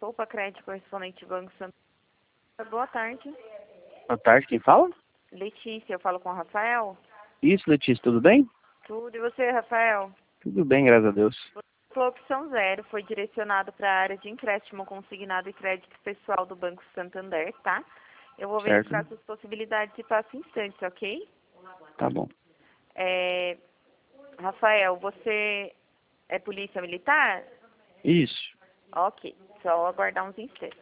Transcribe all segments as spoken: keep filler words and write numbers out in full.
Opa, crédito correspondente Banco Santander. Boa tarde. Boa tarde, quem fala? Letícia, eu falo com o Rafael. Isso, Letícia, tudo bem? Tudo, e você, Rafael? Tudo bem, graças a Deus. A opção zero foi direcionado para a área de empréstimo consignado e crédito pessoal do Banco Santander, tá? Eu vou Certo. verificar suas possibilidades e passo instantes, ok? Tá bom. É... Rafael, você é polícia militar? Isso. Ok, só aguardar uns instantes.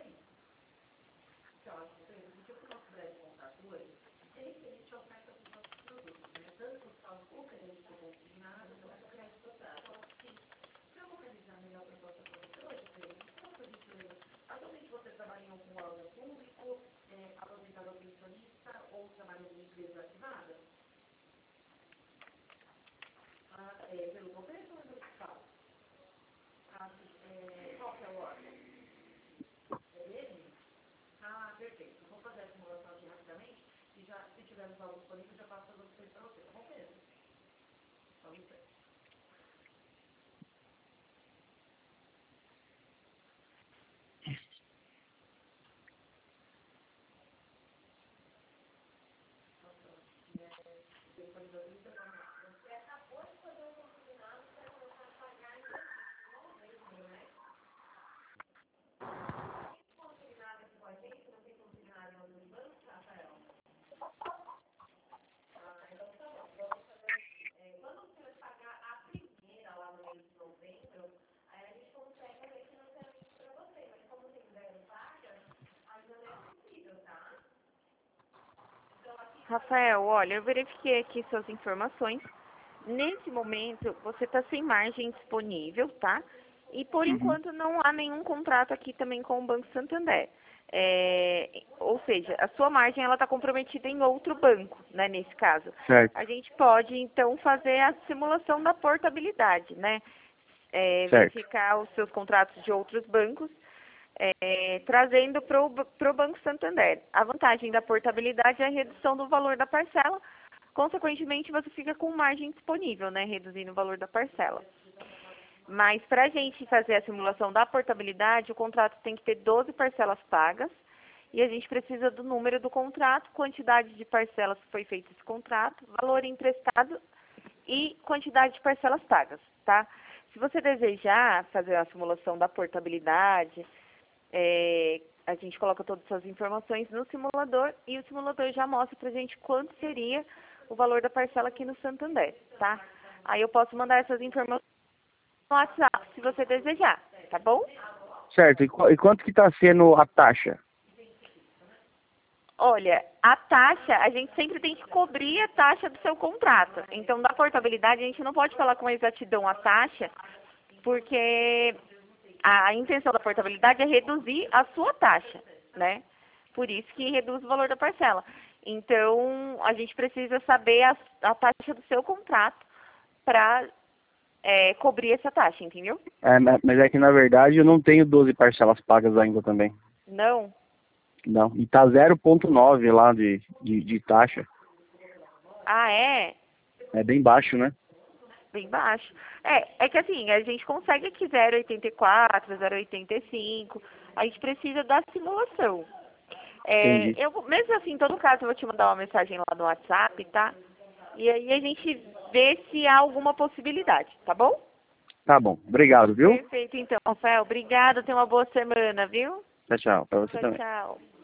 Rafael, olha, eu verifiquei aqui suas informações. Nesse momento, você está sem margem disponível, tá? E por Uhum. enquanto não há nenhum contrato aqui também com o Banco Santander. É, ou seja, a sua margem ela está comprometida em outro banco, né? Nesse caso, Certo. a gente pode então fazer a simulação da portabilidade, né? É, Certo. verificar os seus contratos de outros bancos. É, trazendo para o Banco Santander. A vantagem da portabilidade é a redução do valor da parcela, consequentemente você fica com margem disponível, né, reduzindo o valor da parcela. Mas para a gente fazer a simulação da portabilidade, o contrato tem que ter doze parcelas pagas e a gente precisa do número do contrato, quantidade de parcelas que foi feito esse contrato, valor emprestado e quantidade de parcelas pagas, tá? Se você desejar fazer a simulação da portabilidade, É, a gente coloca todas essas informações no simulador e o simulador já mostra pra gente quanto seria o valor da parcela aqui no Santander, tá? Aí eu posso mandar essas informações no WhatsApp, se você desejar, tá bom? Certo. E, qu e quanto que tá sendo a taxa? Olha, a taxa, a gente sempre tem que cobrir a taxa do seu contrato. Então, da portabilidade, a gente não pode falar com exatidão a taxa, porque a intenção da portabilidade é reduzir a sua taxa, né? Por isso que reduz o valor da parcela. Então, a gente precisa saber a, a taxa do seu contrato para é, cobrir essa taxa, entendeu? É, mas é que na verdade eu não tenho doze parcelas pagas ainda também. Não? Não. E tá zero ponto nove lá de, de, de taxa. Ah, é? É bem baixo, né? Bem baixo. É, é que assim, a gente consegue aqui zero vírgula oitenta e quatro, zero vírgula oitenta e cinco, a gente precisa da simulação. É, Entendi. eu, mesmo assim, em todo caso, eu vou te mandar uma mensagem lá no WhatsApp, tá? E aí a gente vê se há alguma possibilidade, tá bom? Tá bom. Obrigado, viu? Perfeito, então, Rafael. Obrigada, tenha uma boa semana, viu? Tchau, tchau. Pra você Tchau, também. tchau.